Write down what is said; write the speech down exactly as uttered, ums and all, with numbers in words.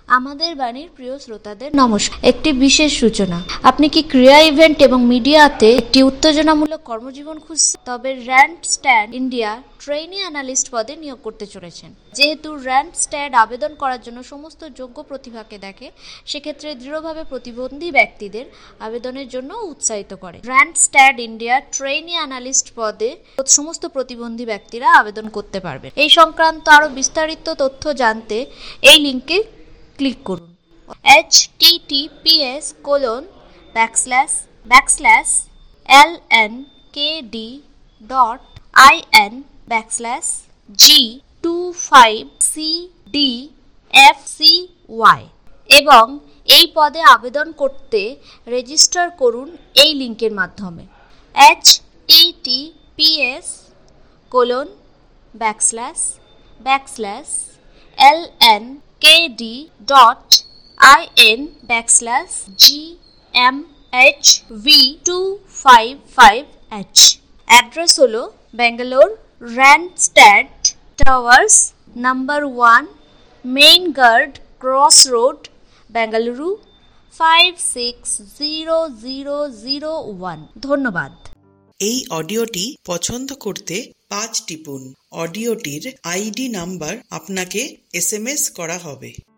আমাদের বাণীর প্রিয় শ্রোতাদের নমস্কার। একটি বিশেষ সূচনা, আপনি কি ক্রীড়া ইভেন্ট এবং মিডিয়াতে একটি উত্তেজনামূলক কর্মজীবন খুঁজছেন? তবে র্যান্ডস্ট্যাড ইন্ডিয়া ট্রেইনি অ্যানালিস্ট পদে নিয়োগ করতে চলেছেন। যেহেতু র্যান্ডস্ট্যাড আবেদন করার জন্য সমস্ত যোগ্য প্রতিভাকে দেখে, সেক্ষেত্রে দৃঢ়ভাবে প্রতিবন্ধী ব্যক্তিদের আবেদনের জন্য উৎসাহিত করে। র্যান্ডস্ট্যাড ইন্ডিয়া ট্রেইনি অ্যানালিস্ট পদে সমস্ত প্রতিবন্ধী ব্যক্তিরা আবেদন করতে পারবেন। এই সংক্রান্ত আরো বিস্তারিত তথ্য জানতে এই লিঙ্কে ক্লিক করুন। H T T P S colon backslash backslash L N K D dot I N backslash G two five C D F C Y এবং এই পদে আবেদন করতে রেজিস্টার করুন এই লিঙ্কের মাধ্যমে। H T T P S colon backslash backslash L N K D dot I N backslash G M H V two five five H. Address হলো Bangalore, Randstad towers, number one, main guard cross road, Bengaluru five six zero zero zero one. ধন্যবাদ। এই অডিওটি পছন্দ করতে পাঁচ টিপুন। অডিওটির ID number আপনাকে এস এম এস করা হবে।